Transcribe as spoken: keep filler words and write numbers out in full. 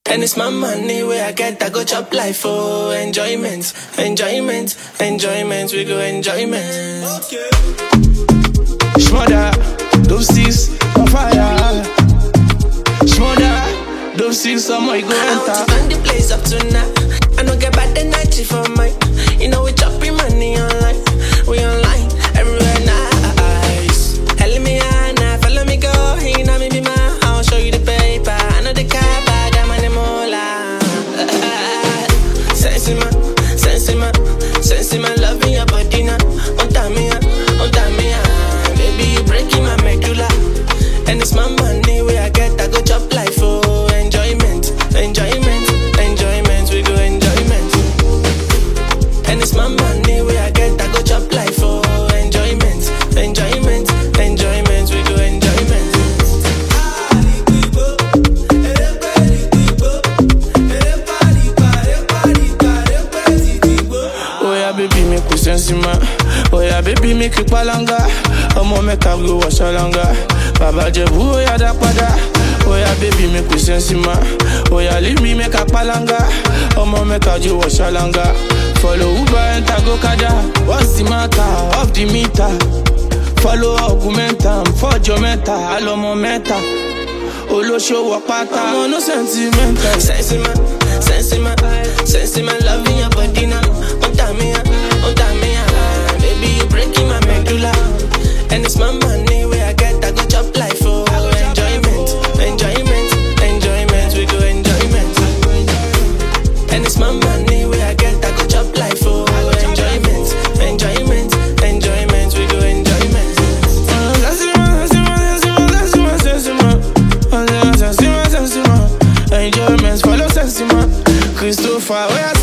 And it's my money where I get, I go chop life for enjoyment, enjoyment, enjoyment, we go enjoyment. Okay. Shmother, those six on fire. Shmother, those six on my go enter. I want to burn the place up tonight. I don't get bad energy for mine. You know we chopping money online. We online, everywhere nice. Hell me Anna, follow me go. You know me be my, I'll show you the paper. I know the car, but I'm on the mola. Sense in my, sense in my, sense in my love in your body now. On time me, on time me, baby you breaking my medulla. And it's my money where I get, I go chop life for enjoyment, enjoyment, enjoyment, we go enjoyment. And it's my money where I get, I go chop life for enjoyment, enjoyment, enjoyment, we go enjoyment. Oh yeah, baby, make we sense man. Oh yeah, baby, make you palanga. Omo make I go wash alanga. Baba Jebu, oh yeah, da pada. Oh yeah, baby, make we sense man. Oh yeah, leave me make a palanga. Omo make I go wash alanga. Follow Uber and go kada. What's the matter? Off the meter. Follow Augmentam, forge your meta, allo momenta. Olo show what pata. I'm on no sentimental. Sense in my, sense in my, sense in my love in your body now. On time me, on time me, baby you breaking my medulla. And it's my money where I get, I go chop life for enjoyment, enjoyment, enjoyment, we go enjoyment. And it's my money where I get, I go chop life for enjoyment, enjoyment, enjoyment, we go enjoyment. Enjoyments follow sense, man. Christopher, where